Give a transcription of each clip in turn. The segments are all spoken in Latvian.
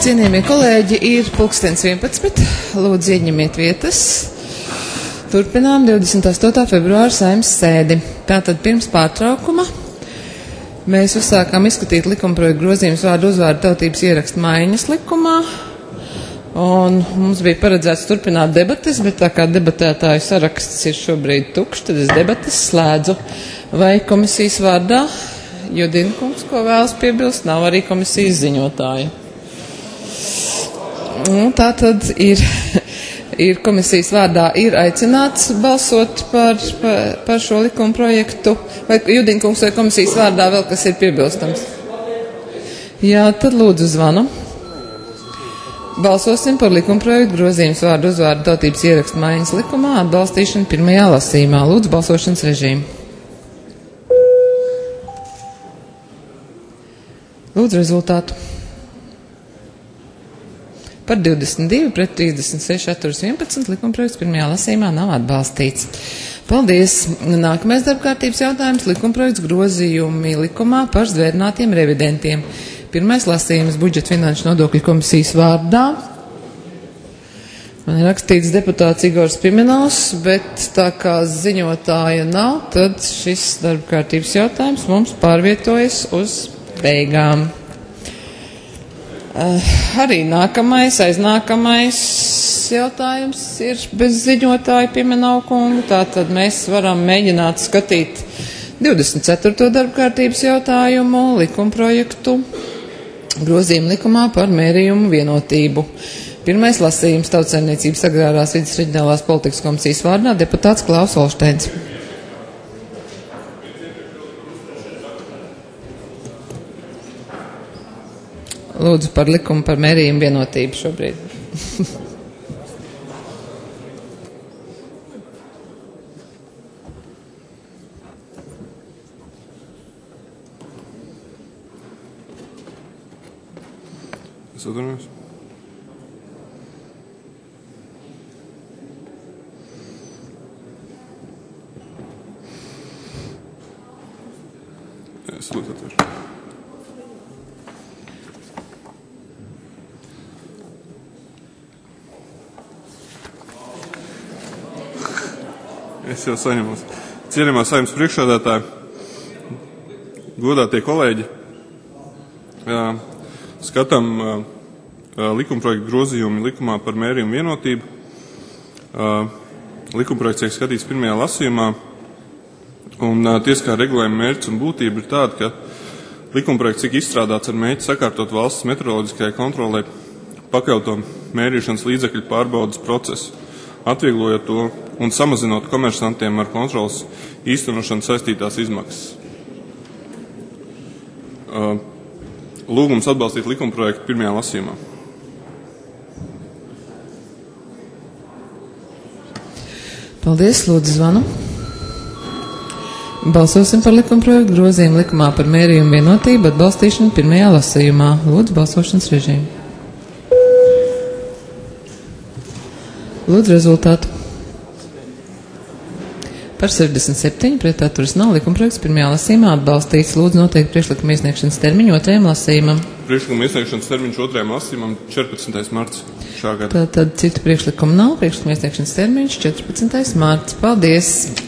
Cienījamie kolēģi, ir pulkstens 11. Lūdzu, ieņemiet vietas. Turpinām 28. februāra Saeimas sēdi. Tātad pirms pārtraukuma mēs uzsākām izskatīt likumprojektu grozījumus vārdu uzvārdu tautības ierakstu maiņas likumā. Un mums bija paredzēts turpināt debates, bet tā kā debatētāju saraksts ir šobrīd tukšs, tad es debates slēdzu. Vai komisijas vārdā Jodina kungs, ko vēlas piebilst, nav arī komisijas ziņotāja? Tā tad ir komisijas vārdā ir aicināts balsot par šo likuma projektu. Vai Judina kungs vai komisijas vārdā vēl kas ir piebilstams? Jā, tad lūdzu zvanu. Balsosim par likuma projektu grozījums vārdu uzvārdu tautības ierakstu maiņas likumā atbalstīšanu pirmajā lasījumā. Lūdzu, balsošanas režīmu. Lūdzu rezultātu. Par 22 pret 36 atturas 11 likumprojekts pirmajā lasījumā nav atbalstīts. Paldies! Nākamais darbkārtības jautājums - likumprojekts grozījumi likumā par zvērnātiem revidentiem. Pirmais lasījums budžeta finanšu nodokļu komisijas vārdā. Man ir rakstīts deputāts Igors Pimenovs, bet tā kā ziņotāja nav, tad šis darbkārtības jautājums mums pārvietojas uz beigām. Arī nākamais, aiznākamais jautājums ir bez ziņotāja Pimenova kunga. Tātad mēs varam mēģināt skatīt 24. darbkārtības jautājumu likumprojektu grozījumu likumā par mērījumu vienotību. Pirmais lasījums Tautsaimniecības agrārās vides reģionālās politikas komisijas vārdā deputāts Klaus Olšteins. Lūdzu par likumu par mērījumu vienotību šobrīd. Es atvainojos. Es lūdzu atvainojos. Es jau saņemos. Cienījamā Saeimas priekšsēdētāja, godātie kolēģi, skatām likumprojektu grozījumi likumā par mērījumu vienotību. Likumprojekts tiek skatīts pirmajā lasījumā, un tiesiskā regulējuma mērķis un būtība ir tāda, ka likumprojekts tika izstrādāts ar mērķi sakārtot valsts meteoroloģiskajai kontrolē pakļauto mērīšanas līdzekļu pārbaudas procesu, atvieglojot to un samazinot komersantiem ar kontrolas īstenošanu saistītās izmaksas. Lūgums atbalstīt likumprojektu pirmajā lasījumā. Paldies, lūdzu zvanu. Balsosim par likumprojektu grozījumu likumā par mērījumu vienotību atbalstīšanu pirmajā lasījumā. Lūdzu balsošanas režīmu. Lūdzu rezultātu. Par 67 pret atturas nav likumprojekts pirmajā lasījumā atbalstīts. Lūdzu noteikt priekšlikuma iesniegšanas termiņu otrajam lasījumam. Priekšlikuma iesniegšanas termiņš otrajam lasījumam 14. marts šā gada. Tad citu priekšlikumu nav. Priekšlikuma iesniegšanas termiņš 14. marts. Paldies!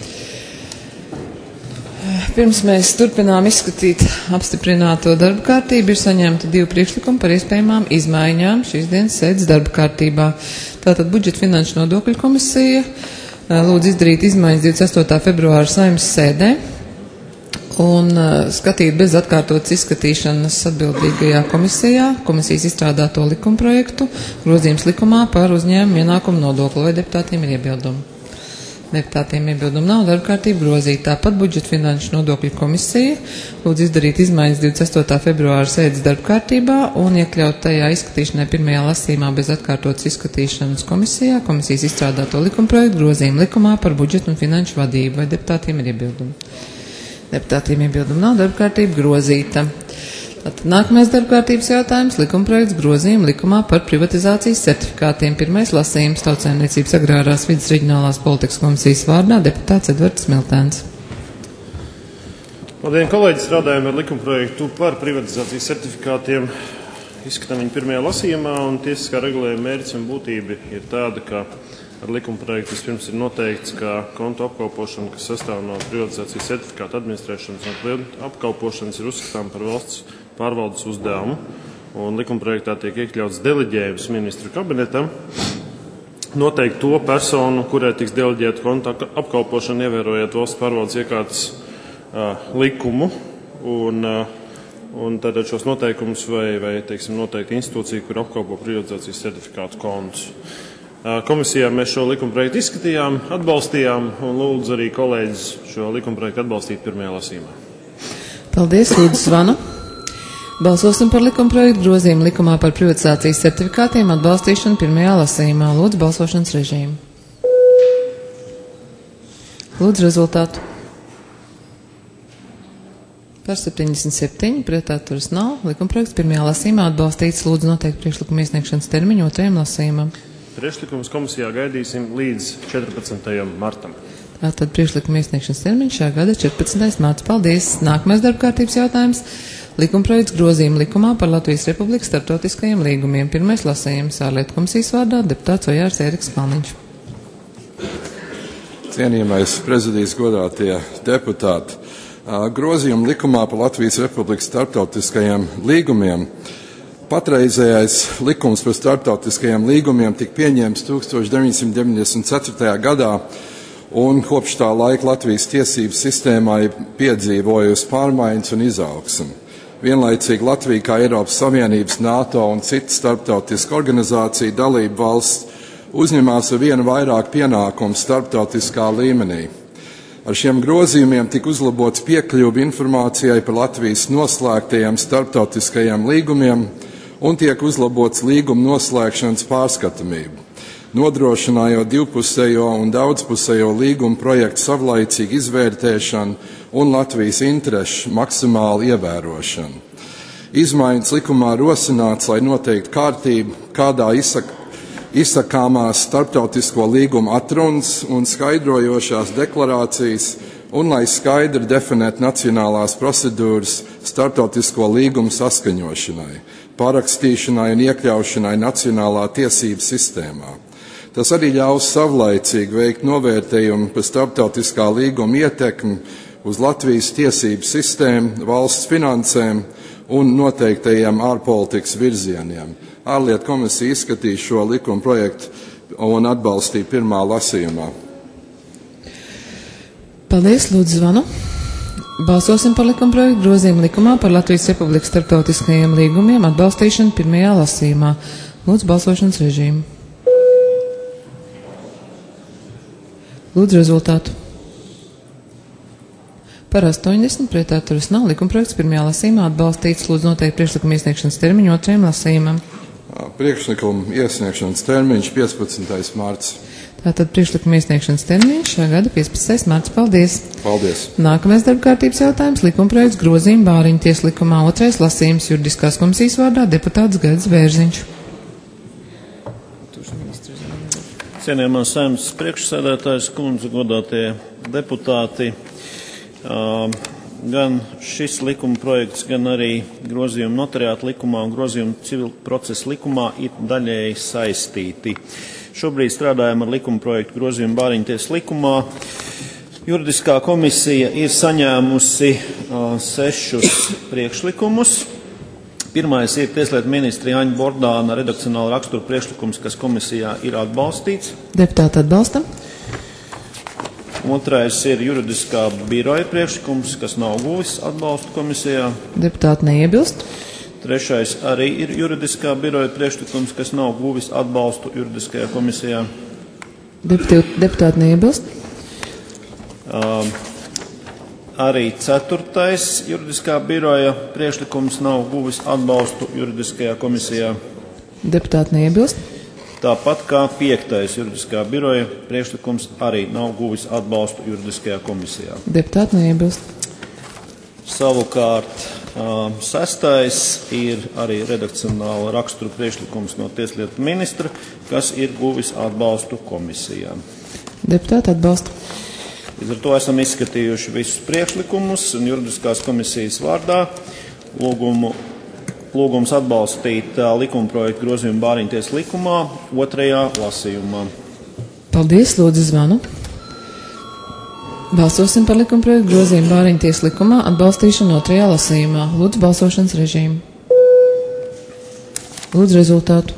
Pirms mēs turpinām izskatīt apstiprināto darba kārtību, ir saņemti 2 priekšlikumi par iespējamām izmaiņām šīs dienas sēdes darba kārtībā. Tātad budžeta finanšu nodokļu komisija lūdzu izdarīt izmaiņas 28. februāra Saeimas sēdē un skatīt bez atkārtotas izskatīšanas atbildīgajā komisijā komisijas izstrādāto likumprojektu grozījums likumā par uzņēmumu ienākumu nodokli. Vai deputātiem ir iebildumi? Deputātiem iebildumu nav, darba kārtība grozīta. Tāpat budžeta finanšu nodokļu komisija lūdzu izdarīt izmaiņas 28. februāra sēdes darba kārtībā un iekļaut tajā izskatīšanai pirmajā lasījumā bez atkārtotas izskatīšanas komisijā komisijas izstrādāto likumprojektu grozījumu likumā par budžetu un finanšu vadību. Vai deputātiem ir iebildumi? Deputātiem iebildumu nav, darba kārtība grozīta. Tātad nākamais darbkārtības jautājums - likumprojekts grozījumu likumā par privatizācijas certifikātiem. Pirmais lasījums Tautsaimniecības agrārās vides reģionālās politikas komisijas vārdā deputāts Edvards Miltēns. Labdien, kolēģi! Strādājam ar likumprojektu par privatizācijas certifikātiem. izskatām viņu pirmajā lasījumā, un tiesiskā regulējuma mērķis un būtība ir tāda, ka ar likuma projektu vispirms ir noteikts, ka kontu apkalpošana, kas sastāv no privatizācijas certifikāta administrēšanas un klientu apkalpošanas, ir uzskatām par valsts pārvaldes uzdevumu, un likuma projektā tiek iekļauts deleģējums ministru kabinetam, noteikt to personu, kurai tiks deleģēta konta apkalpošana, ievērojot valsts pārvaldes iekārtas likumu, un tātad šos noteikumus vai teiksim, noteikti institūcija, kur apkalpo privatizācijas certifikātu kontus. Komisijā mēs šo likumprojektu izskatījām, atbalstījām un lūdzu arī kolēģis šo likumprojektu atbalstīt pirmajā lasījumā. Paldies, lūdzu Zvanu. Balsosim par likumprojektu grozījumu likumā par privatizācijas certifikātiem atbalstīšanu pirmajā lasījumā. Lūdzu balsošanas režīmu. Lūdzu rezultātu. Par 77, pret atturas nav. Likumprojekts pirmajā lasījumā atbalstīts. Lūdzu noteikt priekšlikumu iesniegšanas termiņu otrajam lasījumam. Priekšlikums komisijā gaidīsim līdz 14. martam. Tātad priekšlikuma iesniegšanas termiņš šā gada 14. marts. Paldies. Nākamais darbkārtības jautājums. Likumprojekts grozījuma likumā par Latvijas Republikas starptautiskajiem līgumiem. Pirmais lasījums ārlietu komisijas vārdā deputāts Ojārs Ēriks Kalniņš. Cienījamais prezidijas godātie deputāti. Grozījuma likumā par Latvijas Republikas starptautiskajiem līgumiem. Patreizējais likums par starptautiskajiem līgumiem tika pieņemts 1994. gadā, un kopš tā laika Latvijas tiesības sistēmā ir piedzīvojusi pārmaiņas un izaugsmi. Vienlaicīgi Latvija kā Eiropas Savienības, NATO un citas starptautisku organizāciju dalību valsts uzņemās ar vienu vairāk pienākumu starptautiskā līmenī. Ar šiem grozījumiem tika uzlabots piekļuvi informācijai par Latvijas noslēgtajiem starptautiskajiem līgumiem un tiek uzlabots līguma noslēgšanas pārskatāmību, nodrošinājot divpusējo un daudzpusējo līguma projektu savlaicīgu izvērtēšanu un Latvijas interešu maksimālu ievērošanu. Izmaiņas likumā rosināts, lai noteiktu kārtību, kādā izsakāmās starptautisko līgumu atrunas un skaidrojošās deklarācijas, un lai skaidri definētu nacionālās procedūras starptautisko līgumu saskaņošanai, parakstīšanai un iekļaušanai nacionālā tiesību sistēmā. Tas arī ļaus savlaicīgi veikt novērtējumu par starptautiskā līguma ietekmi uz Latvijas tiesību sistēmu, valsts finansēm un noteiktajiem ārpolitikas virzieniem. Ārlietu komisija izskatīja šo likuma projektu un atbalstīja pirmā lasījumā. Paldies, lūdzu Zvanu. Balsosim par likumprojektu grozījumu likumā par Latvijas Republikas starptautiskajiem līgumiem atbalstīšanu pirmajā lasījumā. Lūdzu balsošanas režīmu. Lūdzu rezultātu. Par 80 pret atturas nav. Likumprojekts pirmajā lasījumā atbalstīts. Lūdzu noteikti priekšlikuma iesniegšanas termiņu otrajam lasījumam. Priekšlikuma iesniegšanas termiņš 15. marts. Tātad priekšlikuma iesniegšanas termiņš šā gada 15. marts. Paldies. Paldies. Nākamais darbkārtības jautājums. Likumprojekts grozījuma Bāriņu tieslikumā otrais lasījums juridiskās komisijas vārdā deputāts Gaidis Bērziņš. Cienījamās Saeimas priekšsēdētājas kundze, godātie deputāti, gan šis likuma projekts, gan arī grozījumi notariāta likumā un grozījumi civil procesa likumā ir daļēji saistīti. Šobrīd strādājam ar likuma projektu grozījumu Bāriņu tieslikumā. Juridiskā komisija ir saņēmusi 6 priekšlikumus. Pirmais ir Tieslietu ministra Jāņa Bordāna redakcionāla rakstura priekšlikums, kas komisijā ir atbalstīts. Deputāti atbalsta. Otrais ir juridiskā biroja priekšlikums, kas nav guvis atbalstu komisijā. Deputāti neiebilst. Trešais arī ir juridiskā biroja priekšlikums, kas nav guvis atbalstu juridiskajā komisijā. Deputāti neiebilst. Arī ceturtais juridiskā biroja priekšlikums nav guvis atbalstu juridiskajā komisijā. Deputāti neiebilst. Tāpat kā piektais juridiskā biroja priekšlikums arī nav guvis atbalstu juridiskajā komisijā. Deputāti neiebilst. Savukārt sestais ir arī redakcionāla rakstura priekšlikums no Tieslietu ministra, kas ir guvis atbalstu komisijā. Deputāti atbalsta. Līdz ar to esam izskatījuši visus priekšlikumus un juridiskās komisijas vārdā lūgums atbalstīt likumprojektu grozījumu Bāriņties likumā 2. lasījumā. Paldies, lūdzu zvanu. Balsosim par likumprojektu grozījumu Bāriņties likumā atbalstīšanu 2. lasījumā. Lūdzu balsošanas režīmu. Lūdzu rezultātu.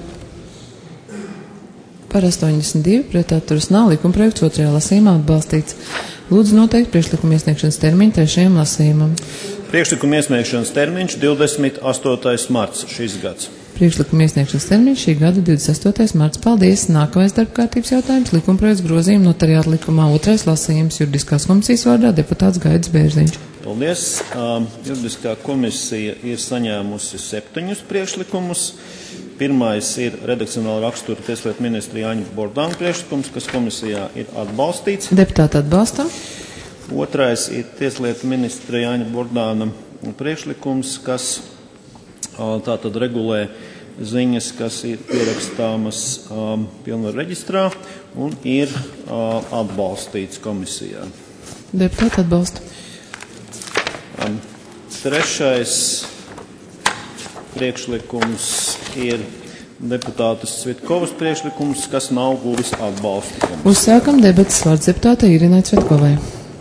Par 82 pret atturas nav, likumprojekts 2. lasījumā atbalstīts. Lūdzu noteikt priekšlikuma iesniegšanas termiņu 3. lasījumam. Priekšlikuma iesniegšanas termiņš 28. marts šis gads. Priekšlikuma iesniegšanas termiņš šī gada 28. marts. Paldies. Nākamais darbkārtības jautājums - likumprojekts grozījuma notariāta likumā 2. lasījums. Juridiskās komisijas vārdā deputāts Gaidis Bērziņš. Paldies. Juridiskā komisija ir saņēmusi 7 priekšlikumus. Pirmais ir redakcionāla rakstura Tieslietu ministra Jāņa Bordāna priekšlikums, kas komisijā ir atbalstīts. Deputāti atbalsta. Otrais ir Tieslietu ministra Jāņa Bordāna priekšlikums, kas tātad regulē ziņas, kas ir pierakstāmas pilnvaru reģistrā un ir atbalstīts komisijā. Deputāti atbalsta. Trešais priekšlikums ir deputātas Cvitkovas priekšlikums, kas nav guvis atbalstu. Uzsākam debatas, vārds deputātei Irinai Cvitkovai.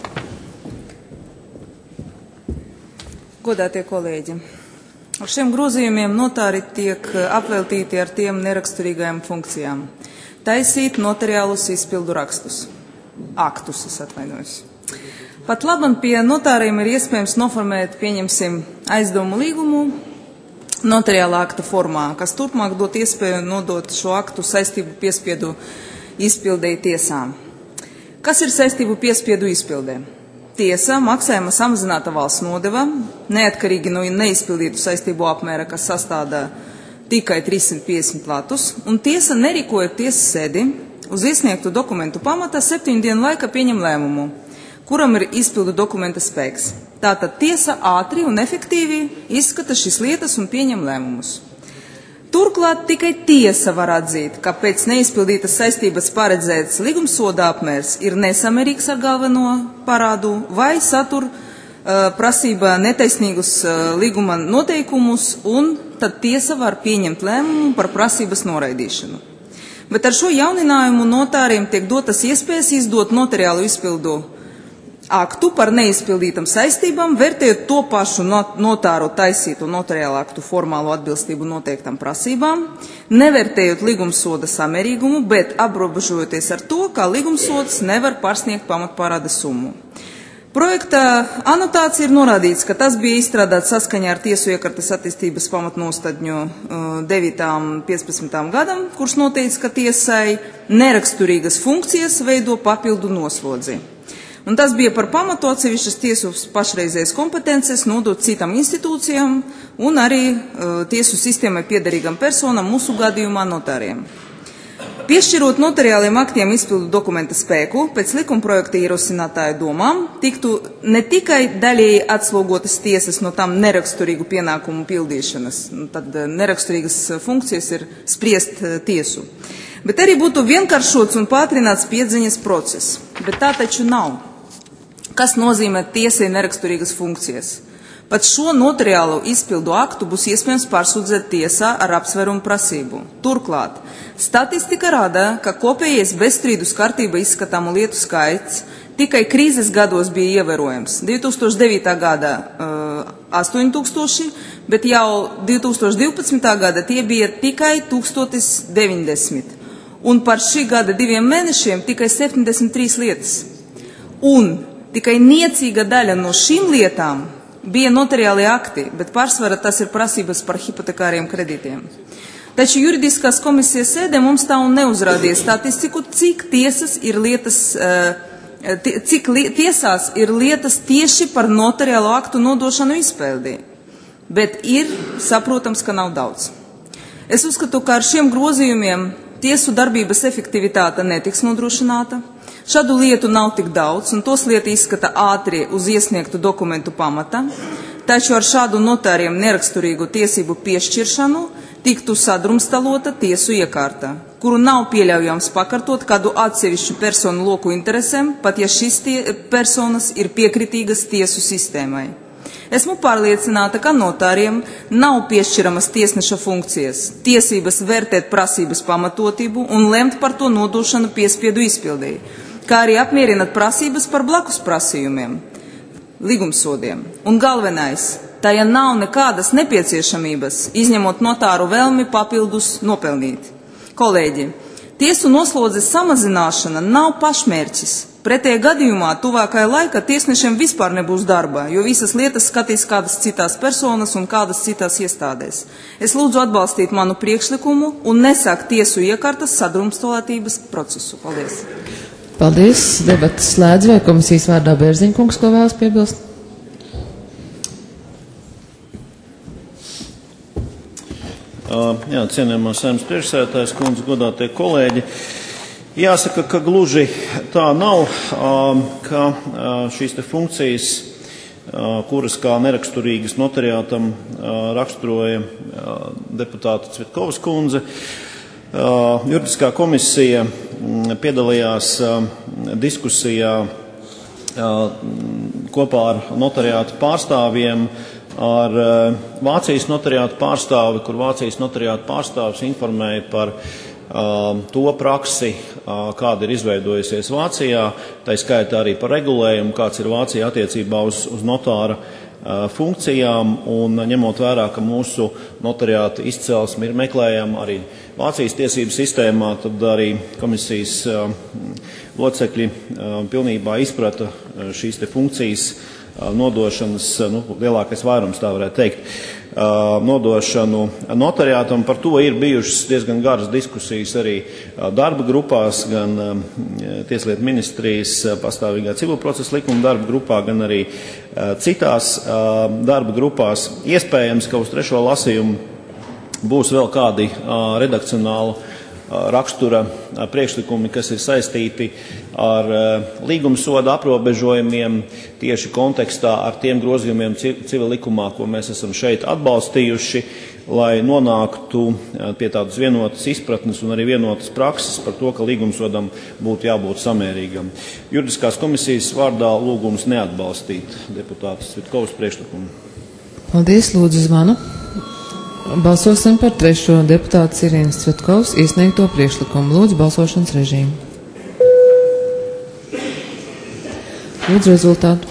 Godātie kolēģi, ar šiem grozījumiem notāri tiek apveltīti ar tiem neraksturīgajām funkcijām. Taisīt notariālus izpildu rakstus. Aktus, es atvainojos. Pat labam pie notāriem ir iespējams noformēt, pieņemsim, aizdomu līgumu notariālā akta formā, kas turpmāk dot iespēju nodot šo aktu saistību piespiedu izpildēji tiesām. Kas ir saistību piespiedu izpildē? Tiesa maksājuma samazināta valsts nodeva, neatkarīgi no neizpildītu saistību apmēra, kas sastāda tikai 350 latus, un tiesa nerīkoja tiesas sēdi uz iesniegtu dokumentu pamata 7 dienu laika pieņem lēmumu, kuram ir izpildu dokumenta spēks. Tātad tiesa ātri un efektīvi izskata šīs lietas un pieņem lēmumus. Turklāt tikai tiesa var atzīt, ka pēc neizpildītas saistības paredzēts līgumsoda apmērs ir nesamērīgs ar galveno parādu vai satur prasība netaisnīgus līguma noteikumus, un tad tiesa var pieņemt lēmumu par prasības noraidīšanu. Bet ar šo jauninājumu notāriem tiek dotas iespējas izdot notariālu izpildu aktu par neizpildītam saistībām, vērtējot to pašu notāru taisītu notariālu aktu formālo atbilstību noteiktam prasībām, nevērtējot līgumsoda samērīgumu, bet aprobežojoties ar to, ka līgumsods nevar pārsniegt pamatparāda summu. Projekta anotācija ir norādīts, ka tas bija izstrādāts saskaņā ar Tiesu iekārtas attīstības pamatnostādņu 9.15. gadam, kurš noteica, ka tiesai neraksturīgas funkcijas veido papildu noslodzi. Un tas bija par pamatu atsevišķas tiesu pašreizējas kompetences nodot citam institūcijām un arī tiesu sistēmai piederīgam personam, mūsu gadījumā notāriem. Piešķirot notariāliem aktiem izpildu dokumenta spēku, pēc likumprojekta ierosinātāja domām, tiktu ne tikai daļēji atslogotas tiesas no tām neraksturīgu pienākumu pildīšanas, tad neraksturīgas funkcijas ir spriest tiesu, bet arī būtu vienkāršots un pātrināts piedziņas process, bet tā taču nav. Kas nozīmē tiesai neraksturīgas funkcijas? Pat šo notariālo izpildu aktu būs iespējams pārsūdzēt tiesā ar apsvērumu prasību. Turklāt, statistika rāda, ka kopējais bezstrīdus kārtība izskatāmu lietu skaits tikai krīzes gados bija ievērojams. 2009. gada 8000, bet jau 2012. gada tie bija tikai 1090. Un par šī gada 2 mēnešiem tikai 73 lietas. Un tikai niecīga daļa no šīm lietām bija notariāli akti, bet pārsvarā tas ir prasības par hipotekāriem kredītiem. Taču juridiskās komisijas sēdē mums tā un neuzrādīja statistiku, cik tiesās ir lietas tieši par notariālo aktu nodošanu izpildī. Bet ir saprotams, ka nav daudz. Es uzskatu, ka ar šiem grozījumiem tiesu darbības efektivitāte netiks nodrošināta. Šādu lietu nav tik daudz, un tos lieta izskata ātri uz iesniegtu dokumentu pamata, taču ar šādu notāriem neraksturīgu tiesību piešķiršanu tiktu sadrumstalota tiesu iekārta, kuru nav pieļaujams pakartot kādu atsevišķu personu loku interesēm, pat ja šīs personas ir piekritīgas tiesu sistēmai. Esmu pārliecināta, ka notāriem nav piešķiramas tiesneša funkcijas, tiesības vērtēt prasības pamatotību un lemt par to nodošanu piespiedu izpildēji, kā arī apmierināt prasības par blakus prasījumiem, līgumsodiem. Un galvenais, tajā nav nekādas nepieciešamības, izņemot notāru vēlmi papildus nopelnīt. Kolēģi, tiesu noslodzes samazināšana nav pašmērķis. Pretējā gadījumā tuvākajā laikā tiesnešiem vispār nebūs darba, jo visas lietas skatīs kādas citās personas un kādas citās iestādēs. Es lūdzu atbalstīt manu priekšlikumu un nesākt tiesu iekārtas sadrumstalotības procesu. Paldies! Paldies! Debatas slēdz, vai komisijas vārdā Bērziņkungs, ko vēlas piebilst? Jā, cienījamā Saeimas priekšsēdētājas kundze, godātie kolēģi. Jāsaka, ka gluži tā nav, ka šīs te funkcijas, kuras kā neraksturīgas notariātam raksturoja deputāta Cvitkovas kundze, juridiskā komisija piedalījās diskusijā kopā ar notariātu pārstāvjiem, ar Vācijas notariātu pārstāvi, kur Vācijas notariātu pārstāvis informēja par to praksi, kāda ir izveidojusies Vācijā, tā skaitā arī par regulējumu, kāds ir Vācijā attiecībā uz notāra funkcijām, un ņemot vērā, ka mūsu notariāta izcelsme ir meklējama arī Vācijas tiesību sistēmā, tad arī komisijas locekļi pilnībā izprata šīs te funkcijas nodošanas, lielākais vairums tā varētu teikt, nodošanu notariātam. Par to ir bijušas diezgan garas diskusijas arī darba grupās, gan Tieslietu ministrijas pastāvīgā civilprocesa likuma darba grupā, gan arī citās darba grupās. Iespējams, ka uz trešo lasījumu būs vēl kādi redakcionāli rakstura priekšlikumi, kas ir saistīti ar līgumsoda aprobežojumiem tieši kontekstā ar tiem grozījumiem civil likumā, ko mēs esam šeit atbalstījuši, lai nonāktu pie tādas vienotas izpratnes un arī vienotas prakses par to, ka līgumsodam būtu jābūt samērīgam. Juridiskās komisijas vārdā lūgums neatbalstīt deputātas Cvitkovas priekšlikumu. Paldies, lūdzu zvanu. Balsosim par trešo deputātu Irīnas Cvitkovas iesniegto priekšlikumu. Lūdzu, balsošanas režīmu. Lūdzu, rezultātu.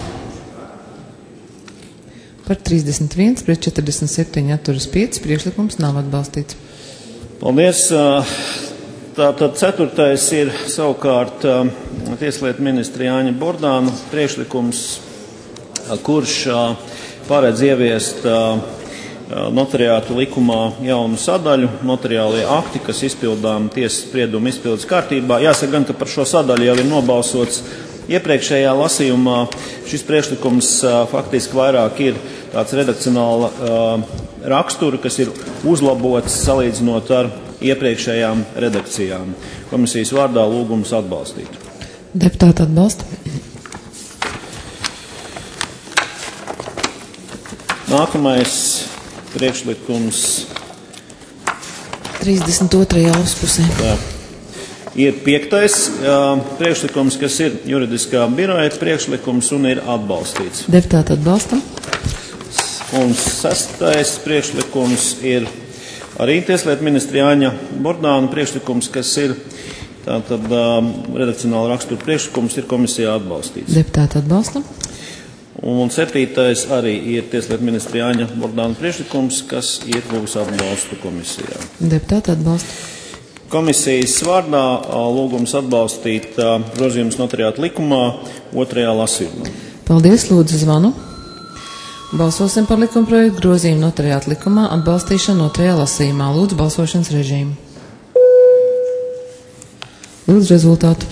Par 31 pret 47 atturas 5 priekšlikums nav atbalstīts. Paldies. Tātad ceturtais ir savukārt Tieslietu ministra Jāņa Bordāna priekšlikums, kurš paredz ieviest notariātu likumā jaunu sadaļu, notariālie akti, kas izpildām tiesas spriedumu izpildes kārtībā. Jāsaka gan, ka par šo sadaļu jau ir nobalsots iepriekšējā lasījumā. Šis priekšlikums faktiski vairāk ir tāds redakcionāla rakstura, kas ir uzlabots salīdzinot ar iepriekšējām redakcijām. Komisijas vārdā lūgums atbalstīt. Deputāti atbalsta. Nākamais priekšlikums 32. lapuspusē. Ir 5. priekšlikums, kas ir juridiskā biroja priekšlikums un ir atbalstīts. Deputāti atbalstam. Un 6. priekšlikums ir arī Tieslietu ministra Jāņa Bordāna priekšlikums, kas ir tātad redakcionāla rakstura priekšlikums, ir komisijā atbalstīts. Deputāti atbalstam. Un 7. arī ir Tieslietu ministra Jāņa Bordāna priekšlikums, kas ir guvis atbalstu komisijā. Deputāti atbalsta. Komisijas vārdā lūgums atbalstīt grozījumus notariātu likumā 2. lasījumā. Paldies, lūdzu zvanu. Balsosim par likumprojektu grozījumu notariātu likumā atbalstīšanu 2. lasījumā. Lūdzu balsošanas režīmu. Lūdzu rezultātu.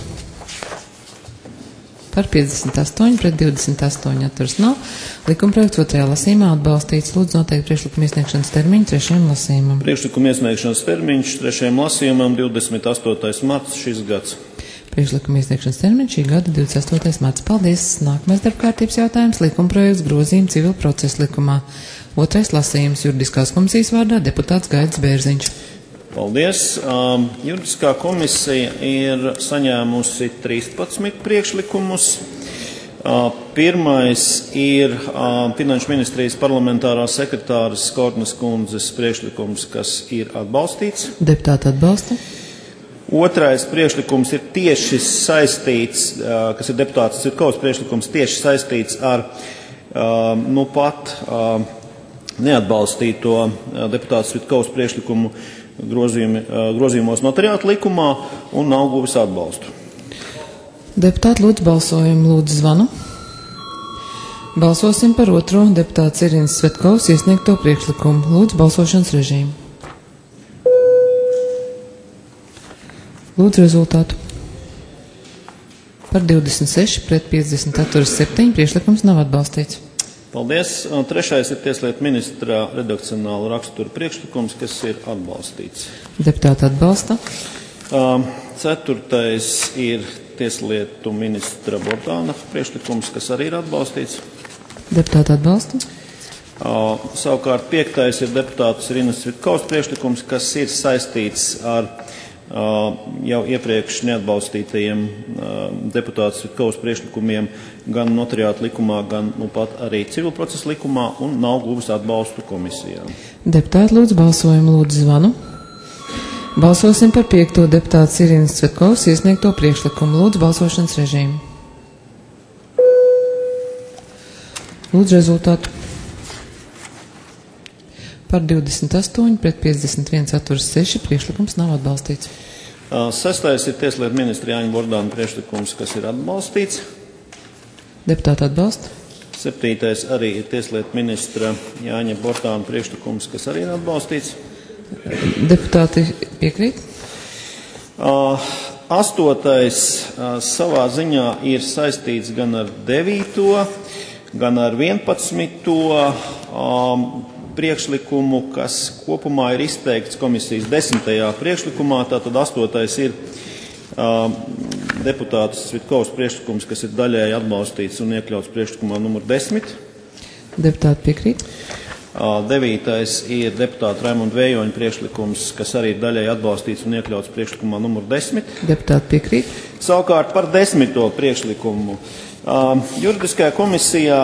Par 58 pret 28 atturas nav. Likumprojekts 2. lasījumā atbalstīts. Lūdzu noteikt priekšlikumu iesniegšanas termiņu 3. lasījumam. Priekšlikumu iesniegšanas termiņš 3. lasījumam 28. marts šis gads. Priekšlikuma iesniegšanas termiņš šī gada 28. marts. Paldies. Nākamais darbkārtības jautājums. Likumprojekts grozījumi civil procesa likumā. 2. lasījums juridiskās komisijas vārdā deputāts Gaidis Bērziņš. Paldies. Juridiskā komisija ir saņēmusi 13 priekšlikumus. Pirmais ir Finanšu ministrijas parlamentārās sekretāras Kortnes kundzes priekšlikums, kas ir atbalstīts. Deputāti atbalsta. Otrais priekšlikums ir tieši saistīts, kas ir deputāts Cvitkovas priekšlikums, tieši saistīts ar neatbalstīto deputāts Cvitkovas priekšlikumu grozījumos notariāta likumā un nav guvis atbalstu. Deputāti lūdzu balsojumu, lūdzu zvanu. Balsosim par otro deputāts Irinas Cvitkovas iesniegto priekšlikumu. Lūdzu balsošanas režīmu. Lūdzu rezultātu. Par 26 pret 54,7 priekšlikums nav atbalstīts. Paldies. Trešais ir Tieslietu ministra redakcionāla rakstura priekšlikums, kas ir atbalstīts. Deputāti atbalsta. Ceturtais ir Tieslietu ministra Bordāna priekšlikums, kas arī ir atbalstīts. Deputāti atbalsta. Savukārt piektais ir deputātas Irinas Cvitkovas priekšlikums, kas ir saistīts ar jau iepriekš neatbalstītajiem deputātas Cvitkovas priekšlikumiem gan notariāta likumā, gan pat arī civilprocesa likumā un nav guvis atbalstu komisijā. Deputāti lūdzu balsojumu, lūdzu zvanu. Balsosim par piekto deputātas Irinas Cvitkovas iesniegto priekšlikumu. Lūdzu balsošanas režīmu. Lūdzu rezultātu. Par 28 pret 51,6 priekšlikums nav atbalstīts. Sestais ir Tieslietu ministra Jāņa Bordāna priekšlikums, kas ir atbalstīts. Deputāti atbalsta. Septītais arī ir Tieslietu ministra Jāņa Bordāna priekšlikums, kas arī ir atbalstīts. Deputāti piekrīt. Astotais savā ziņā ir saistīts gan ar 9., gan ar 11. priekšlikumu, kas kopumā ir izteikts komisijas 10. priekšlikumā. Tātad 8. ir deputātas Cvitkovas priekšlikums, kas ir daļēji atbalstīts un iekļauts priekšlikumā numur 10. Deputāti piekrīt. 9. ir deputāta Raimonda Vējoņa priekšlikums, kas arī ir daļēji atbalstīts un iekļauts priekšlikumā numur 10. Deputāti piekrīt. Savukārt par 10. priekšlikumu. Juridiskajā komisijā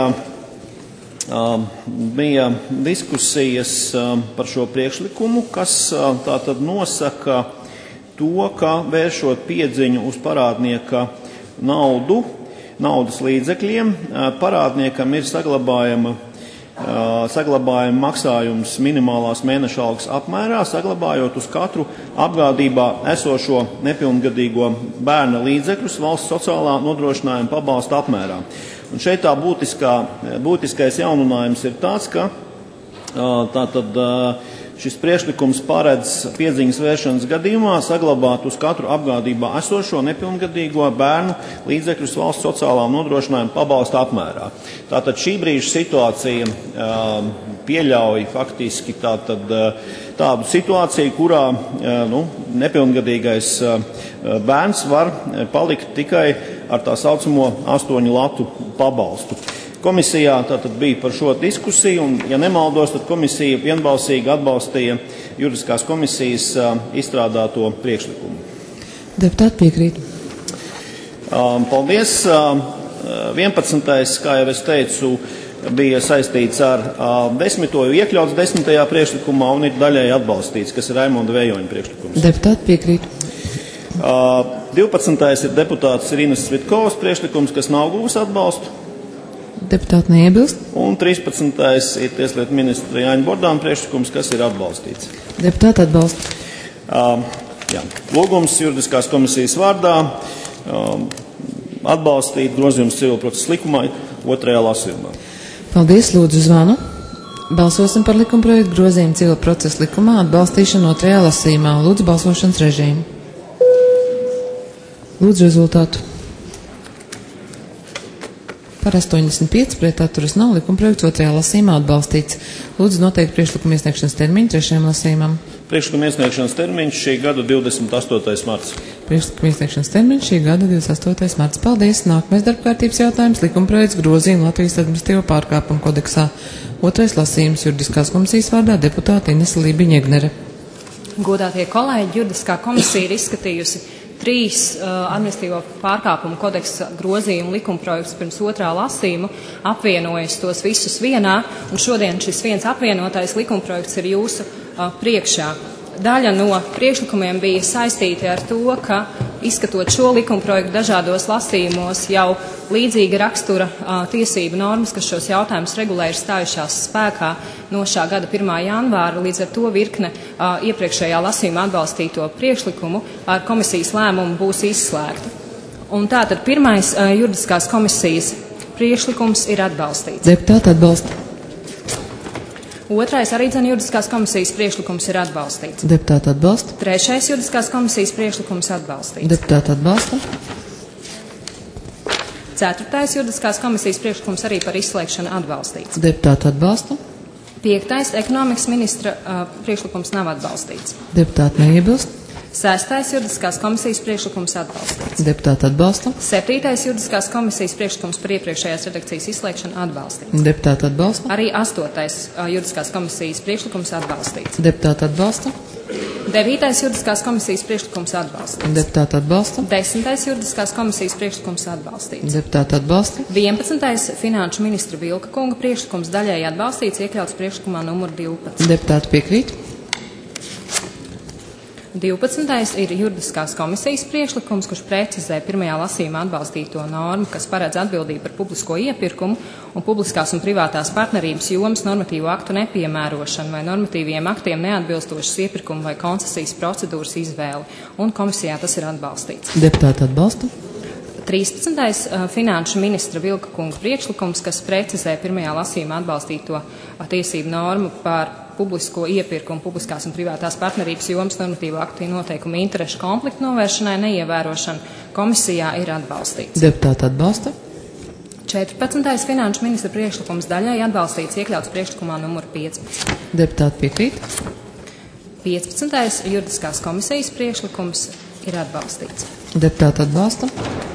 bija diskusijas par šo priekšlikumu, kas tātad nosaka to, ka vēršot piedziņu uz parādnieka naudas līdzekļiem, parādniekam ir saglabājama maksājums minimālās mēneša algas apmērā, saglabājot uz katru apgādībā esošo nepilngadīgo bērna līdzekļus valsts sociālā nodrošinājuma pabalsta apmērā. Un šeit tā būtiskais jauninājums ir tāds, ka šis priekšlikums paredz piedziņas vēršanas gadījumā saglabāt uz katru apgādībā esošo nepilngadīgo bērnu līdzekļus valsts sociālā nodrošinājuma pabalsta apmērā. Tātad šī brīža situācija pieļauj faktiski tādu situāciju, kurā nepilngadīgais bērns var palikt tikai ar tā saucamo 8 latu pabalstu. Komisijā tātad bija par šo diskusiju, un, ja nemaldos, tad komisija vienbalsīgi atbalstīja juridiskās komisijas izstrādāto priekšlikumu. Deputāti piekrīt. Paldies. 11. kā jau es teicu, bija saistīts ar 10. iekļauts 10. priekšlikumā un ir daļēji atbalstīts, kas ir Raimonda Vējoņa priekšlikums. Deputāti piekrīt. 12. ir deputāts Irinas Cvitkovas priekšlikums, kas nav guvis atbalstu. Deputāti neiebilst. Un 13. ir Tieslietu ministra Jāņa Bordāna priekšlikums, kas ir atbalstīts. Deputāti atbalsta. Lūgums juridiskās komisijas vārdā atbalstīt grozījums civilprocesa likumā 2. lasījumā. Paldies, lūdzu zvanu. Balsosim par likumprojektu grozījumu civilprocesa likumā atbalstīšanu 2. lasījumā. Lūdzu balsošanas režīmu. Lūdzu rezultātu. Par 85 pret atturas nav, likumprojekts 2. lasījumā atbalstīts. Lūdzu noteikt priekšlikuma iesniegšanas termiņu 3. lasījumam. Priekšlikuma iesniegšanas termiņš šī gada 28. marts. Priekšlikuma iesniegšanas termiņš šī gada 28. marts. Paldies. Nākamais darbkārtības jautājums - likumprojekts grozījumu Latvijas administratīvo pārkāpumu kodeksā. 2. lasījums juridiskās komisijas vārdā deputāte Inese Lībiņa-Egnere. Godātie kolēģi, juridiskā komisija ir izskatījusi 3 administratīvo pārkāpumu kodeksa grozījumu likumprojektus pirms 2. lasījuma, apvienojas tos visus vienā, un šodien šis viens apvienotais likumprojekts ir jūsu priekšā. Daļa no priekšlikumiem bija saistīti ar to, ka izskatot šo likumprojektu dažādos lasījumos, jau līdzīga rakstura tiesību normas, kas šos jautājumus regulē, ir stājušās spēkā no šā gada 1. janvāra, līdz ar to virkne iepriekšējā lasījuma atbalstīto priekšlikumu ar komisijas lēmumu būs izslēgta. Un tātad pirmais juridiskās komisijas priekšlikums ir atbalstīts. Deputāti atbalsta. Otrais arī juridiskās komisijas priekšlikums ir atbalstīts. Deputāti atbalsta. Trešais juridiskās komisijas priekšlikums atbalstīts. Deputāti atbalsta. Ceturtais juridiskās komisijas priekšlikums arī par izslēgšanu atbalstīts. Deputāti atbalsta. Piektais ekonomikas ministra priekšlikums nav atbalstīts. Deputāti neiebilst. Sestais juridiskās komisijas priekšlikums atbalstīts. Deputāti atbalsta. Septītais juridiskās komisijas priekšlikums par iepriekšējās redakcijas izslēgšanu atbalstīts. Deputāti atbalsta. Arī 8. juridiskās komisijas priekšlikums atbalstīts. Deputāti atbalsta. 9. juridiskās komisijas priekšlikums atbalstīts. Deputāti atbalsta. 10. juridiskās komisijas priekšlikums atbalstīts. Deputāti atbalsta. 11. finanšu ministra Vilka kunga priekšlikums daļēji atbalstīts, iekļauts priekšlikumā numur 12. Deputāti piekrīt. 12. ir juridiskās komisijas priekšlikums, kurš precizē 1. lasījumā atbalstīto normu, kas paredz atbildību par publisko iepirkumu un publiskās un privātās partnerības jomas normatīvu aktu nepiemērošanu vai normatīviem aktiem neatbilstošas iepirkumu vai koncesijas procedūras izvēli, un komisijā tas ir atbalstīts. Deputāti atbalsta. 13. finanšu ministra Vilka kunga priekšlikums, kas precizē 1. lasījumā atbalstīto tiesību normu par publisko iepirkumu, publiskās un privātās partnerības jomas normatīvu aktu noteikumu interešu konfliktu novēršanai neievērošanu komisijā ir atbalstīts. Deputāti atbalsta. 14. finanšu ministra priekšlikums daļēji atbalstīts, iekļauts priekšlikumā numur 15. Deputāti piekrīt. 15. juridiskās komisijas priekšlikums ir atbalstīts. Deputāti atbalsta.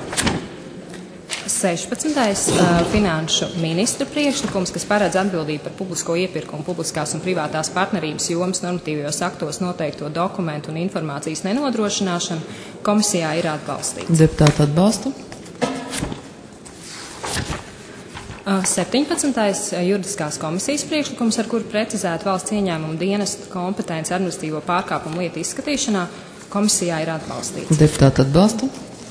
16. finanšu ministra priekšlikums, kas paredz atbildību par publisko iepirkumu, publiskās un privātās partnerības jomas normatīvajos aktos noteikto dokumentu un informācijas nenodrošināšanu, komisijā ir atbalstīts. Deputāti atbalsta. 17. juridiskās komisijas priekšlikums, ar kuru precizētu valsts ieņēmumu dienesta kompetenci administratīvo pārkāpumu lietu izskatīšanā, komisijā ir atbalstīts. Deputāti atbalsta.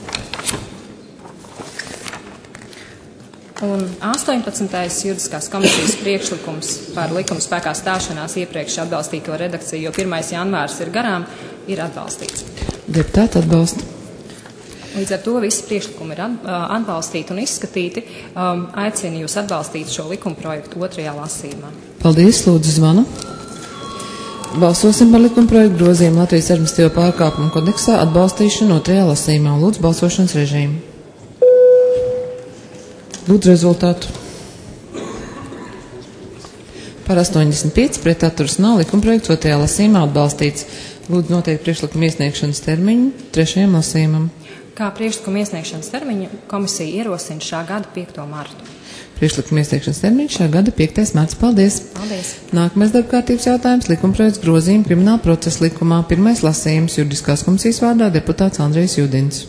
Un 18. juridiskās komisijas priekšlikums par likuma spēkā stāšanās iepriekš atbalstīto redakciju, jo 1. janvārs ir garām, ir atbalstīts. Deputāti atbalsta. Līdz ar to visi priekšlikumi ir atbalstīti un izskatīti. Aicinu jūs atbalstīt šo likuma projektu 2. lasījumā. Paldies, lūdzu zvanu. Balsosim par likuma projektu grozījumu Latvijas administratīvo pārkāpumu kodeksā atbalstīšanu 2. lasījumā. Lūdzu balsošanas režīmu. Lūdzu rezultātu. Par 85 pret atturas nav, likumprojekts 2. lasījumā atbalstīts. Lūdzu noteikt priekšlikumu iesniegšanas termiņu 3. lasījumam. Kā priekšlikumu iesniegšanas termiņu komisija ierosina šā gada 5. martu. Priekšlikumu iesniegšanas termiņš šā gada 5. marts. Paldies! Paldies! Nākamais darbkārtības jautājums - likumprojekts grozījuma krimināla procesa likumā. 1. lasījums juridiskās komisijas vārdā deputāts Andrejs Judins.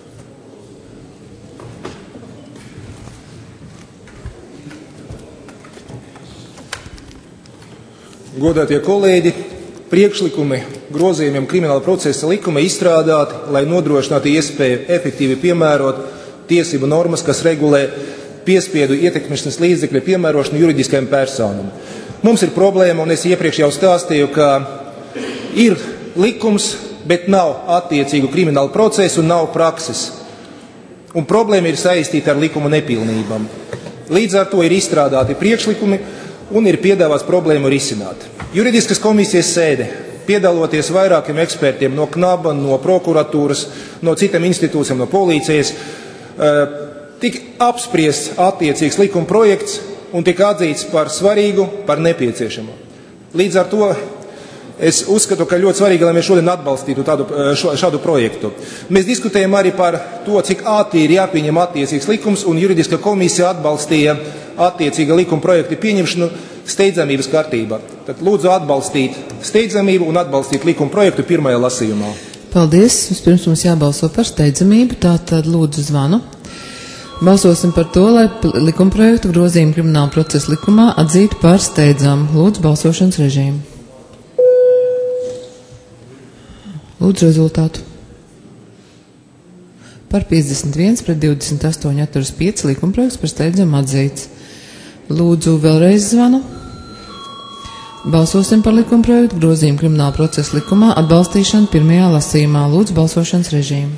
Godātie kolēģi, priekšlikumi grozījumiem krimināla procesa likuma izstrādāti, lai nodrošinātu iespēju efektīvi piemērot tiesību normas, kas regulē piespiedu ietekmešanas līdzekļu piemērošanu juridiskajam personam. Mums ir problēma, un es iepriekš jau stāstīju, ka ir likums, bet nav attiecīgu kriminālu procesu un nav prakses. Un problēma ir saistīta ar likuma nepilnībām. Līdz ar to ir izstrādāti priekšlikumi, un ir piedāvāts problēmu risināt. Juridiskas komisijas sēde, piedaloties vairākiem ekspertiem no KNABA, no prokuratūras, no citām institūcijām, no policijas, tika apspriests attiecīgs likuma projekts un tika atzīts par svarīgu, par nepieciešamu. Līdz ar to es uzskatu, ka ļoti svarīgi, lai mēs šodien atbalstītu šādu projektu. Mēs diskutējam arī par to, cik ātri ir jāpieņem attiecīgs likums, un juridiska komisija atbalstīja attiecīga likuma projekta pieņemšanu steidzamības kārtībā. Tad lūdzu atbalstīt steidzamību un atbalstīt likuma projektu 1. lasījumā. Paldies. Vispirms mums jābalso par steidzamību, tātad lūdzu zvanu. Balsosim par to, lai likumprojektu grozījumu krimināla procesa likumā atzītu par steidzamu. Lūdzu balsošanas režīmu. Lūdzu rezultātu. Par 51 pret 28 atturas 5 likumprojekts par steidzamu atzīts. Lūdzu vēlreiz zvanu. Balsosim par likumprojektu grozījumu krimināla procesa likumā atbalstīšanu pirmajā lasījumā. Lūdzu balsošanas režīmu.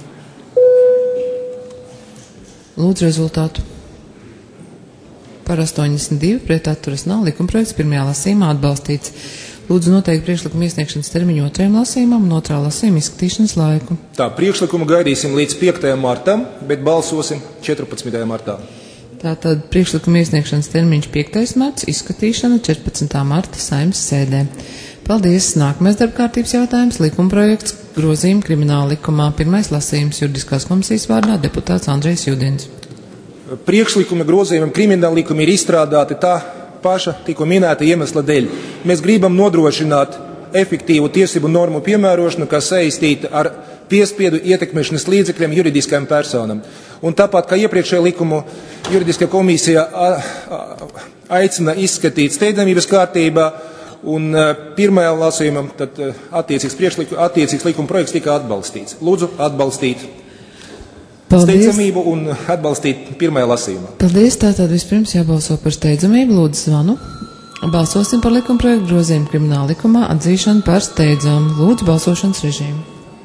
Lūdzu rezultātu. Par 82 pret atturas nav likumprojekts pirmajā lasījumā atbalstīts. Lūdzu noteikt priekšlikumu iesniegšanas termiņu otrajam lasījumam un otrā lasījuma izskatīšanas laiku. Tā, priekšlikumu gaidīsim līdz 5. martam, bet balsosim 14. martā. Tātad priekšlikuma iesniegšanas termiņš 5. marts, izskatīšana 14. marta Saeimas sēdē. Paldies! Nākamais darbkārtības jautājums - likumprojekts grozījuma krimināla likumā. Pirmais lasījums juridiskās komisijas vārdā deputāts Andrejs Judins. Priekšlikumi grozījumam krimināla likuma ir izstrādāti tā paša tikko minēta iemesla dēļ. Mēs gribam nodrošināt efektīvu tiesību normu piemērošanu, kas saistīta ar piespiedu ietekmēšanas līdzekļiem juridiskajām personām. Un tāpat kā iepriekšējā likumu juridiskā komisija aicina izskatīt steidzamības kārtībā, un pirmajā lasījumā tad attiecīgs likuma projekts tika atbalstīts. Lūdzu atbalstīt steidzamību un atbalstīt pirmajā lasījumā. Paldies, tātad vispirms jābalso par steidzamību, lūdzu zvanu. Balsosim par likumprojektu grozījumu krimināla likumā atzīšanu par steidzamu. Lūdzu balsošanas režīmu.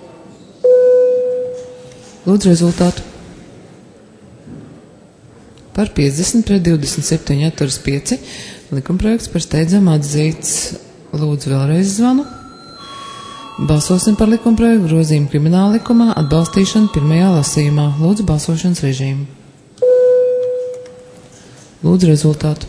Lūdzu rezultātu. Par 50 pret 27 atturas 5 likumprojekts par steidzamu atzīts. Lūdzu vēlreiz zvanu. Balsosim par likumprojektu grozījumu krimināla likumā atbalstīšanu pirmajā lasījumā. Lūdzu balsošanas režīmu. Lūdzu rezultātu.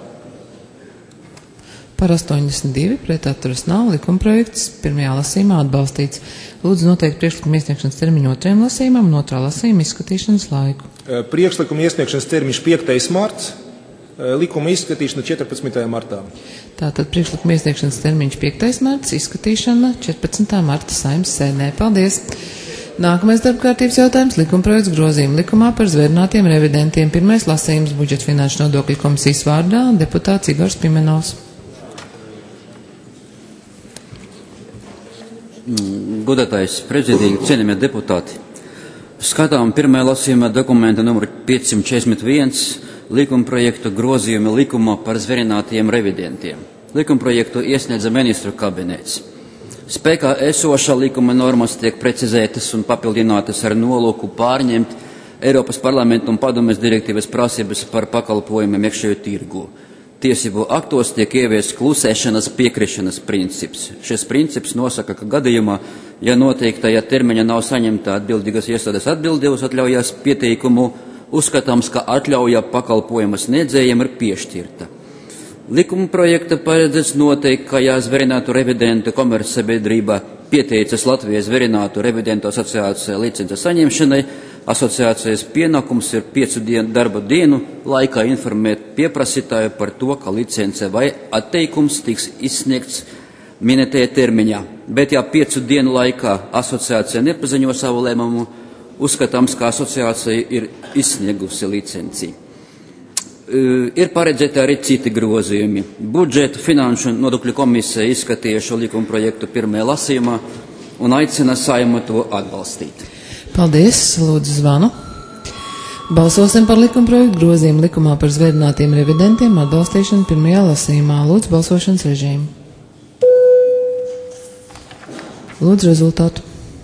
Par 82 pret atturas nav likumprojekts pirmajā lasījumā atbalstīts. Lūdzu noteikt priekšlikumu iesniegšanas termiņu otrajam lasījumam un otrā lasījuma izskatīšanas laiku. Priekšlikuma iesniegšanas termiņš 5. marts, likuma izskatīšana 14. martā. Tātad priekšlikuma iesniegšanas termiņš 5. marts, izskatīšana 14. marta Saeimas sēdē. Paldies! Nākamais darbkārtības jautājums - likumprojekts grozījuma likumā par zvērinātiem revidentiem. Pirmais lasījums budžeta finanšu nodokļu komisijas vārdā deputāts Igors Pimenovs. Godātais prezidija, cienījamie deputāti, skatām pirmajā lasījumā dokumenta numur 541 likumprojektu grozījumi likumā par zvērinātiem revidentiem. Likumprojektu iesniedza ministru kabinets. Spēkā esošā likuma normas tiek precizētas un papildinātas ar nolūku pārņemt Eiropas parlamenta un padomes direktīvas prasības par pakalpojumiem iekšējo tirgu. Tiesību aktos tiek ieviests klusēšanas piekrišanas princips. Šis princips nosaka, ka gadījumā, ja noteiktajā termiņā nav saņemta atbildīgas iestādes atbilde uz atļaujas pieteikumu, uzskatāms, ka atļauja pakalpojuma sniedzējiem ir piešķirta. Likuma projekta paredzēts noteikt, ka ja zvērinātu revidentu komercsabiedrība pieteicas Latvijas zvērinātu revidentu asociācijai licences saņemšanai, asociācijas pienākums ir 5 darba dienu laikā informēt pieprasītāju par to, ka licence vai atteikums tiks izsniegts minētajā termiņā. Bet ja 5 dienu laikā asociācija nepaziņo savu lēmumu, uzskatāms, ka asociācija ir izsniegusi licenci. Ir paredzēti arī citi grozījumi. Budžeta finanšu nodokļu komisija izskatīja šo likuma projektu pirmajā lasījumā un aicina Saeimu to atbalstīt. Paldies, lūdzu zvanu. Balsosim par likumprojektu grozījumu likumā par zvērinātiem revidentiem atbalstīšanu pirmajā lasījumā. Lūdzu balsošanas režīmu. Lūdzu rezultātu.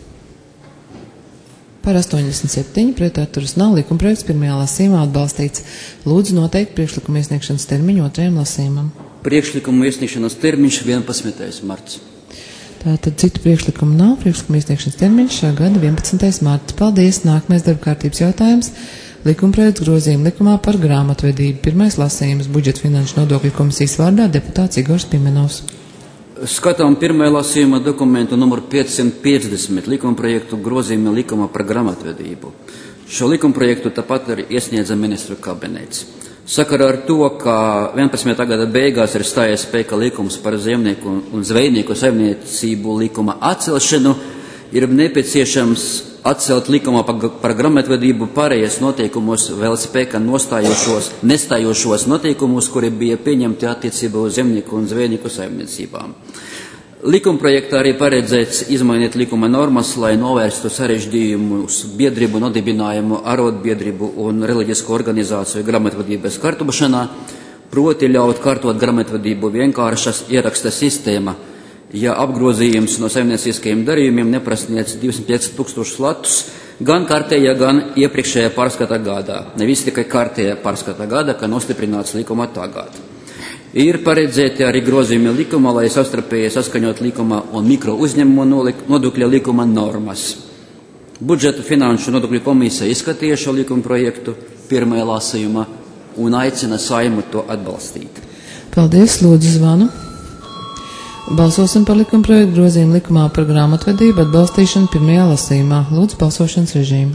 Par 87 pret atturas nav likumprojekts pirmajā lasījumā atbalstīts. Lūdzu noteikt priekšlikumu iesniegšanas termiņu otrajam lasījumam. Priekšlikumu iesniegšanas termiņš 11. marts. Tātad citu priekšlikumu nav. Priekšlikumu iesniegšanas termiņš šā gada 11. marts. Paldies! Nākamais darbkārtības jautājums - likumprojekts grozījuma likumā par grāmatvedību. Pirmais lasījums budžeta finanšu nodokļu komisijas vārdā deputāts Igors Pimenovs. Skatām pirmajā lasījuma dokumentu numur 550 likumprojektu grozījuma likuma par grāmatvedību. Šo likumprojektu tāpat arī iesniedza ministru kabinets. Sakarā ar to, ka 11. gada beigās ir stājies spēkā likums par zemnieku un zvejnieku saimniecību likuma atcelšanu, ir nepieciešams atcelt likumā par grāmatvedību pārējais noteikumus vēl spēkā nestājošos noteikumus, kuri bija pieņemti attiecībā uz zemnieku un zvejnieku saimniecībām. Likumprojektā arī paredzēts izmainīt likuma normas, lai novērstu sarežģījumus biedrību nodibinājumu, arotbiedrību un reliģisku organizāciju grāmatvedības kārtošanā, proti ļaut kārtot grāmatvedību vienkāršas ieraksta sistēma, ja apgrozījums no saimnieciskajiem darījumiem neprasniedz 250 000 latus gan kārtējā, gan iepriekšējā pārskata gadā. Nevis tikai kārtējā pārskata gada, ka nostiprināts likuma tagad. Ir paredzēti arī grozījumi likumā, lai savstarpēji saskaņot likuma un mikro uzņēmumu nodokļa likuma normas. Budžeta finanšu nodokļu komisija izskatīja šo likuma projektu pirmajā lasījumā un aicina Saimu to atbalstīt. Paldies, lūdzu zvanu. Balsosim par likuma projektu grozījumu likumā par grāmatvedību atbalstīšanu pirmajā lasījumā. Lūdzu balsošanas režīmu.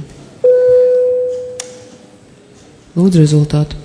Lūdzu rezultātu.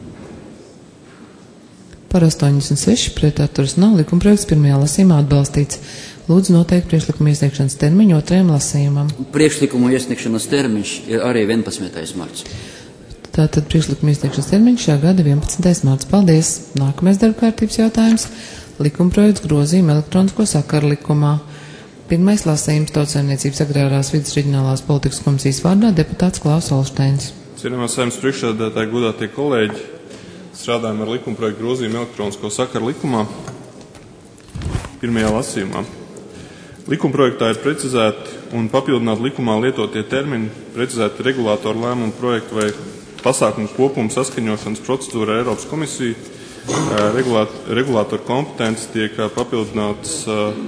Par 86 pret atturas nav, likuma projekts pirmajā lasījumā atbalstīts. Lūdzu noteikt priekšlikuma iesniegšanas termiņu otrajam lasījumam. Priekšlikuma iesniegšanas termiņš ir arī 11. marts. Tātad priekšlikuma iesniegšanas termiņš šā gada 11. marts. Paldies. Nākamais darba kārtības jautājums. Likuma projekts grozījuma elektronisko sakaru likumā. Pirmais lasījums Tautsaimniecības agrārās vides reģionālās politikas komisijas vārdā deputāts Klaus Olšteins. Cienījamā Saeimas priekšsēdētāji, godātie kolēģi, strādājam ar likuma projektu grozījumu elektronisko sakaru likumā pirmajā lasījumā. Likuma projektā ir precizēti un papildināti likumā lietotie termini, precizēti regulātoru lēmumu projektu vai pasākumu kopumu saskaņošanas procedūra Eiropas komisiju. Regulātoru kompetence tiek papildināts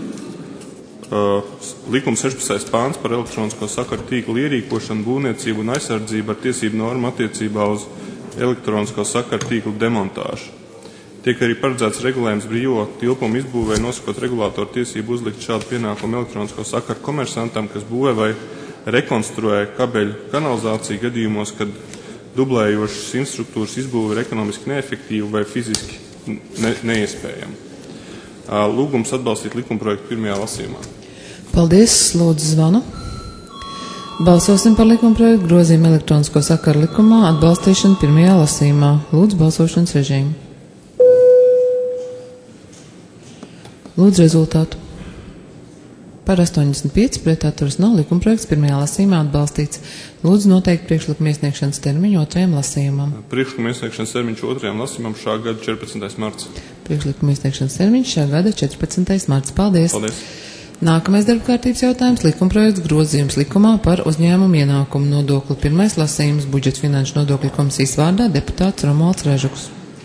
likuma 16. pāns par elektronisko sakaru tīklu ierīkošanu, būvniecību un aizsardzību ar tiesību normu attiecībā uz elektronisko sakaru tīklu demontāžu. Tiek arī paredzēts regulējums brīvo tilpumu izbūvē, nosakot regulātoru tiesību uzlikt šādu pienākumu elektronisko sakaru komersantam, kas būvē vai rekonstruē kabeļu kanalizāciju gadījumos, kad dublējošas infrastruktūras izbūve ir ekonomiski neefektīva vai fiziski neiespējama. Lūgums atbalstīt likuma projektu pirmajā lasījumā. Paldies, lūdzu zvanu. Balsosim par likuma projektu grozījumu elektronisko sakaru likumā atbalstīšanu pirmajā lasījumā. Lūdzu balsošanas režīmu. Lūdzu rezultātu. Par 85 pret atturas nav, likuma projekts pirmajā lasījumā atbalstīts. Lūdzu noteikt priekšlikuma iesniegšanas termiņu otrajam lasījumam. Priekšlikuma iesniegšanas termiņš otrajam lasījumam šā gada 14. marts. Priekšlikuma iesniegšanas termiņš šā gada 14. marts. Paldies. Paldies. Nākamais darba kārtības jautājums - likuma projekts grozījums likumā par uzņēmumu ienākumu nodokli. Pirmais lasījums budžeta finanšu nodokļu komisijas vārdā deputāts Romualds Režuks.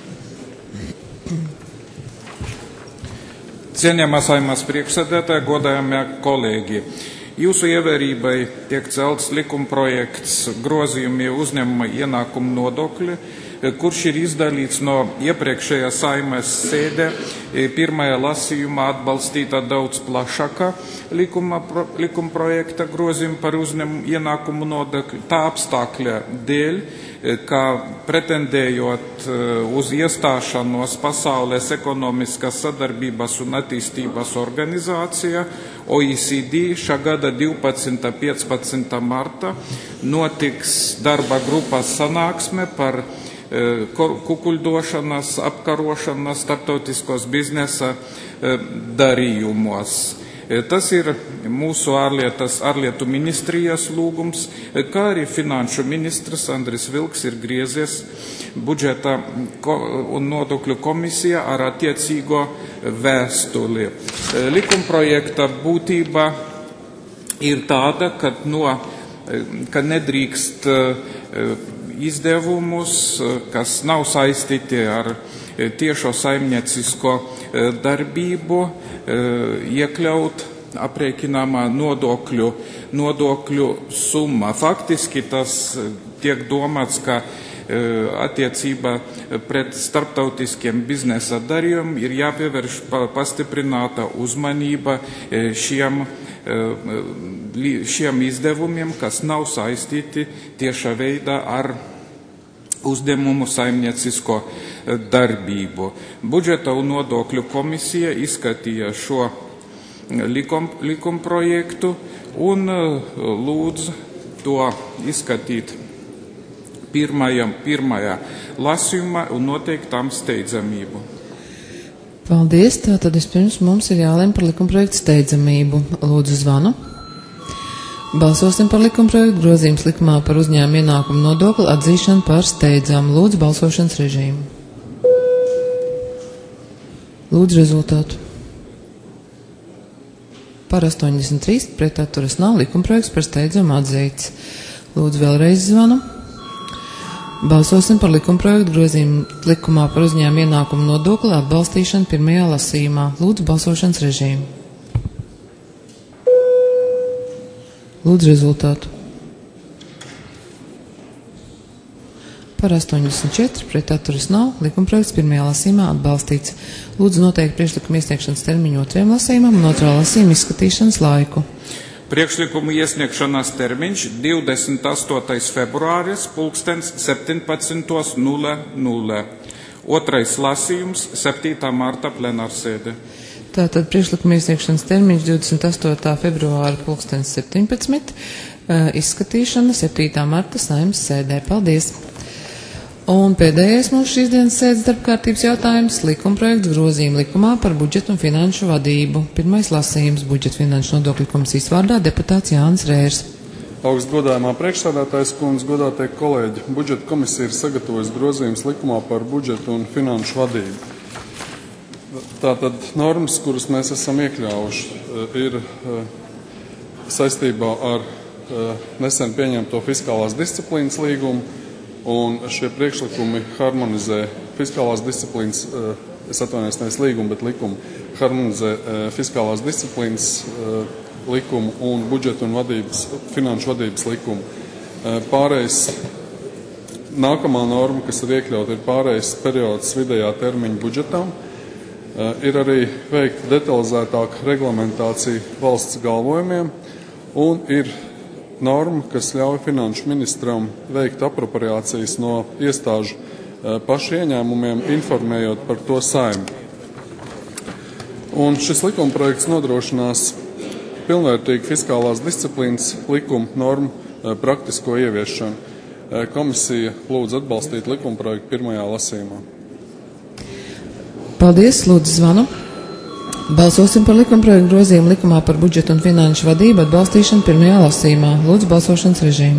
Cienījamā Saeimas priekšsēdētāja, godājamie kolēģi, jūsu ievērībai tiek celts likumprojekts grozījumi uzņēmuma ienākumu nodokļi, kurš ir izdalīts no iepriekšējā Saeimas sēdē pirmajā lasījumā atbalstīta daudz plašāka likumprojekta grozījuma par uzņēmumu ienākumu nodokļu. Tā apstākļa dēļ, ka pretendējot uz iestāšanos Pasaules ekonomiskās sadarbības un attīstības organizācijā OECD šā gada 12. 15. marta notiks darba grupas sanāksme par kukuļdošanas, apkarošanas, starptautiskos biznesa darījumos. Tas ir mūsu ārlietu ministrijas lūgums, kā arī finanšu ministrs Andris Vilks ir griezies budžeta un nodokļu komisijā ar attiecīgo vēstuli. Likumprojekta būtība ir tāda, ka nedrīkst izdevumus, kas nav saistīti ar tiešo saimniecisko darbību, iekļaut aprēķināmā nodokļu summa. Faktiski tas tiek domāts, ka attiecībā pret starptautiskiem biznesa darījumiem ir jāpievērš pastiprināta uzmanība šiem izdevumiem, kas nav saistīti tiešā veidā ar uzņēmumu saimniecisko darbību. Budžeta un nodokļu komisija izskatīja šo likumprojektu un lūdzu to izskatīt pirmajā lasījumā un noteikt tam steidzamību. Paldies. Tātad vispirms mums ir jālem par likumprojektu steidzamību. Lūdzu zvanu. Balsosim par likumprojektu grozījums likumā par uzņēmumu ienākumu nodokli atzīšanu par steidzamu. Lūdzu balsošanas režīmu. Lūdzu rezultātu. Par 83, pret atturas nav, likumprojekts par steidzamu atzīts. Lūdzu vēlreiz zvanu. Balsosim par likumprojektu grozījumu likumā par uzņēmumu ienākumu nodokli atbalstīšanu pirmajā lasījumā. Lūdzu balsošanas režīmu. Lūdzu rezultātu. Par 84, pret atturas nav, likumprojekts pirmajā lasījumā atbalstīts. Lūdzu noteikt priekšlikumu iesniegšanas termiņu otrajam lasījumam un otrā lasījuma izskatīšanas laiku. Priekšlikumu iesniegšanas termiņš 28. februāris 17:00. Otrais lasījums 7. marta plenārsēde. Tātad priekšlikuma iesniegšanas termiņš 28. februāra 17. Izskatīšana 7. marta Saeimas sēdē. Paldies! Un pēdējais mūsu šīs dienas sēdes darbkārtības jautājums - likumprojekts grozījuma likumā par budžetu un finanšu vadību. Pirmais lasījums - budžeta finanšu nodokļu komisijas vārdā deputāts Jānis Rērs. Augstgodājumā priekšsēdētājs kundze, godātie kolēģi, budžeta komisija ir sagatavojusi grozījums likumā par budžetu un finanšu vadību. Tātad normas, kuras mēs esam iekļāvuši, ir saistībā ar nesen pieņemto fiskālās disciplīnas līgumu, un šie priekšlikumi harmonizē fiskālās disciplīnas, es atvainojos nevis līgumu, bet likumu, harmonizē fiskālās disciplīnas likumu un budžeta un finanšu vadības likumu. Pārējais, nākamā norma, kas ir iekļauta, ir pārējais periods vidējā termiņa budžetam. Ir arī veikta detalizētāka reglamentācija valsts galvojumiem un ir norma, kas ļauj finanšu ministram veikt apropriācijas no iestāžu pašu ieņēmumiem, informējot par to Saeimu. Un šis likumprojekts nodrošinās pilnvērtīgu fiskālās disciplīnas likuma normu praktisko ieviešanu. Komisija lūdz atbalstīt likumprojektu pirmajā lasījumā. Paldies, lūdzu zvanu. Balsosim par likumprojektu grozījumu likumā par budžetu un finanšu vadību atbalstīšanu pirmajā lasījumā. Lūdzu balsošanas režīmu.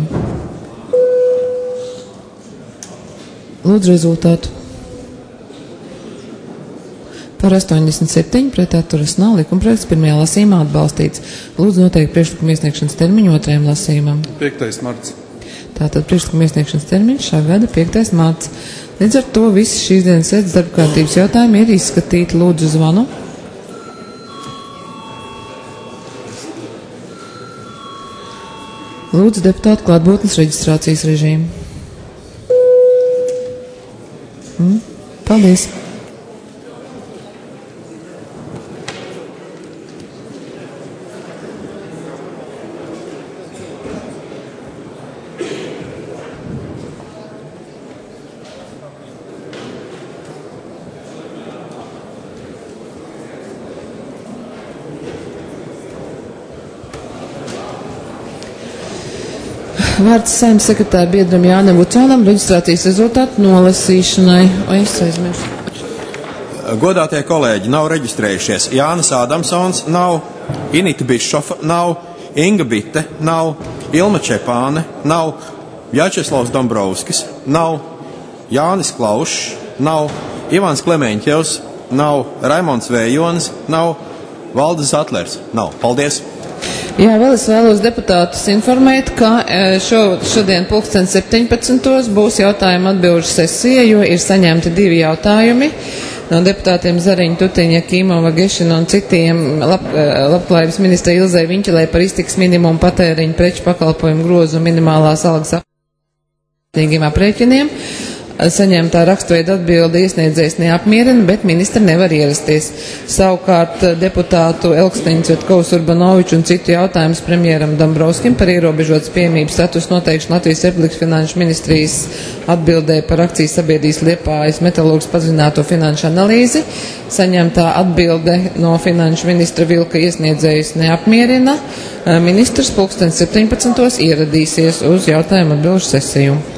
Lūdzu rezultātu. Par 87, pret atturas nav, likumprojekts pirmajā lasījumā atbalstīts. Lūdzu noteikt priekšlikumu iesniegšanas termiņu otrajam lasījumam. 5. marts. Tātad priekšlikuma iesniegšanas termiņš šā gada 5. marts. Līdz ar to visi šīs dienas sēdes darba kārtības jautājumi ir izskatīti. Lūdzu zvanu. Lūdzu deputātu klātbūtnes reģistrācijas režīmu. Paldies. Vārds Saeimas sekretāra biedram Jānam Vucānam reģistrācijas rezultātu nolasīšanai. Godātie kolēģi, nav reģistrējušies. Jānis Ādamsons nav, Inita Bišofa nav, Inga Bite nav, Ilma Čepāne nav, Vjačeslavs Dombrovskis nav, Jānis Klaušs nav, Ivans Klemeņķevs nav, Raimonds Vējonis nav, Valdis Zatlers nav. Paldies! Jā, vēl es vēlos deputātus informēt, ka šodien 17. būs jautājuma atbilžu sesija, jo ir saņemti 2 jautājumi no deputātiem Zariņa, Tutiņa, Kīmova, Gešina un citiem labklājības ministra Ilzei Viņķelē par iztikas minimumu patēriņu preču pakalpojumu grozu minimālās algas apmērīgiem aprēķiniem. Saņemtā rakstveida atbilde iesniedzējs neapmierina, bet ministri nevar ierasties. Savukārt deputātu Elksteņa, Cvetkovas, Urbanoviču un citu jautājumus premjeram Dombrovskim par ierobežotas pieejamības status noteikšanu Latvijas Republikas Finanšu ministrijas atbildē par akcijas sabiedrības Liepājas metalurgas padziļināto finanšu analīzi. Saņemtā atbilde no finanšu ministra Vilka iesniedzējus neapmierina. Ministrs 17. ieradīsies uz jautājumu atbilžu sesiju.